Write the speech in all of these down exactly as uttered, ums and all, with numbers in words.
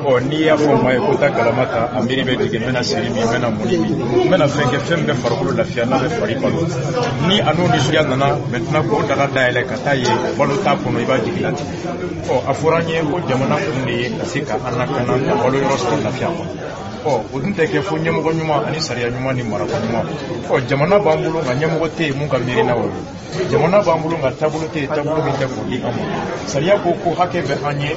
o n'i y'a fɔ maa ye ko taa galama ta a miiri bɛ jigin n bɛna siri min n bɛna mɔni min n bɛna fɛn kɛ fɛn min bɛ farikolo lafiya n'a bɛ fari balo ni a n'o nisɔndiya nana maintenant k'o daga dayɛlɛ ka taa ye balo t'a kɔnɔ i b'a jigin latigɛ ɔ a fɔra an ye ko jamana kun de ye ka se ka an lakana ka balo yɔrɔ sɔrɔ lafiya kɔnɔ ɔ o dun tɛ kɛ fo ɲɛmɔgɔ ɲuman ani sariya ɲuman ni marako ɲuman ɔ jamana b'an bolo nka ɲɛmɔgɔ tɛ yen mun ka miirina o ye jamana b'an bolo nka taabolo tɛ yen taabolo min tɛ k'o di an ma sariya ko ko hakɛ bɛ an ye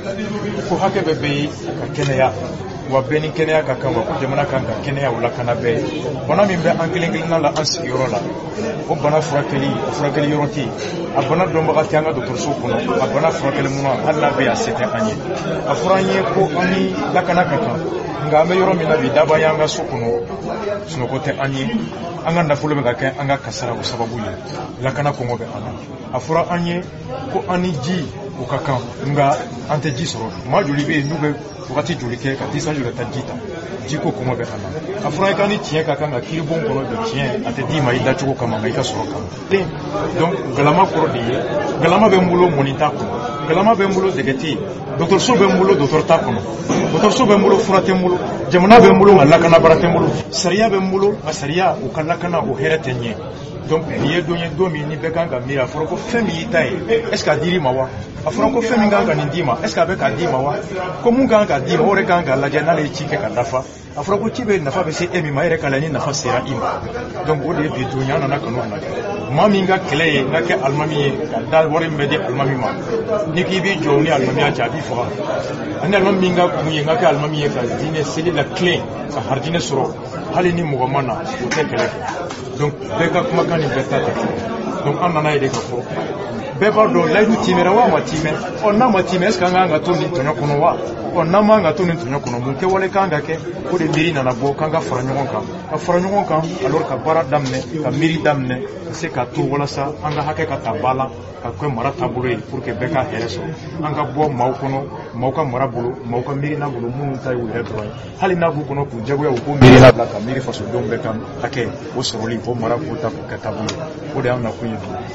ko hakɛ bɛ bɛ ye ka kɛnɛya wa bɛɛ ni kɛnɛya ka kan wa ko jamana kan ka kɛnɛya o lakana bɛɛ bana min bɛ an kelen kelenna la an sigiyɔrɔ la o bana furakɛli o furakɛli yɔrɔ tɛ yen a bana dɔnbaga tɛ an ka dɔgɔtɔrɔso kɔnɔ a bana furakɛli mun hali n'a bɛ yan se tɛ an ye a fɔra an ye ko an ni lakana ka kan nka an bɛ yɔrɔ min na bi daba y'an ka so kɔnɔ sunɔgɔ tɛ an ye an ka nafolo bɛ ka kɛ an ka kasara o sababu ye lakana kɔngɔ bɛ an na a fɔra an ye ko an ni ji o ka kan nka an tɛ ji sɔrɔ maa joli bɛ yen n'u bɛ wagati joli kɛ ka disanju ka taa ji ta ji ko kɔngɔ bɛ an na a fɔra i ka ni tiɲɛ ka kan ka kiiribon kɔnɔ bi tiɲɛ a tɛ d'i ma i dacogo kama nka i ka sɔrɔ kama den donc galama kɔrɔ de ye galama bɛ n bolo mɔni t'a kɔnɔ galama bɛ n bolo dɛgɛ tɛ yen dɔgɔtɔrɔso bɛ n bolo dɔgɔtɔrɔ t'a kɔnɔ dɔgɔtɔrɔso bɛ n bolo fura tɛ n bolo jamana bɛ n bolo nka lakana baara tɛ n bolo sariya bɛ n bolo nka sariya o ka lakana o hɛrɛ tɛ ɲɛ donc nin ye don ye don min ni bɛɛ kan ka miiri a fɔra ko fɛn min y'i ta ye est ce que a dir'i ma wa a fɔra ko fɛn min kan ka nin d'i ma est ce que a bɛ k'a d'i ma wa ko mun kan ka d'i ma o yɛrɛ kan ka lajɛ n'ale ye ci kɛ ka dafa a fɔra ko ci bɛ nafa bɛ se e min ma e yɛrɛ ka lajɛ ni nafa sera i ma donc o de ye bi don ye an nana kanu na maa min ka kɛlɛ ye n ka kɛ alimami ye ka da wari min bɛ di alimami ma ni k'i b'i jɔ ni alimamiya cɛ a b'i faga ani alimami min ka kun ye n ka kɛ alimami ye ka diinɛ seli la tilen ka haridinɛ sɔrɔ hali ni mɔgɔ ma na o tɛ kɛlɛ kɛ donc bɛɛ ka kumakan ni bɛɛ ta tɛ kelen donc an nana ye de ka fɔ bɛɛ b'a dɔn layidu timɛra wa a ma timɛ ɔ n'a ma timɛ est ce que an kan ka to nin tɔɲɔ kɔnɔ wa ɔ n'an m'an ka to nin tɔɲɔ kɔnɔ mun kɛwale kan ka kɛ o de miiri nana bɔ k'an ka fara ɲɔgɔn kan ka fara ɲɔgɔn kan alors ka baara daminɛ ka miiri daminɛ ka se ka to walasa an ka hakɛ ka ta ba la ka kɛ mara taabolo ye pour que bɛɛ ka hɛrɛ sɔrɔ an ka bɔ maaw kɔnɔ maaw ka mara bolo maaw ka miirina bolo minnu ta ye u yɛrɛ dɔrɔn ye hali n'a b'u kɔnɔ k'u jagoya u k'o miirina bila ka miiri fasodenw bɛɛ kan hakɛ o sɔrɔli o mara k'o ta k'o kɛ taabolo o de y'an nakun ye bi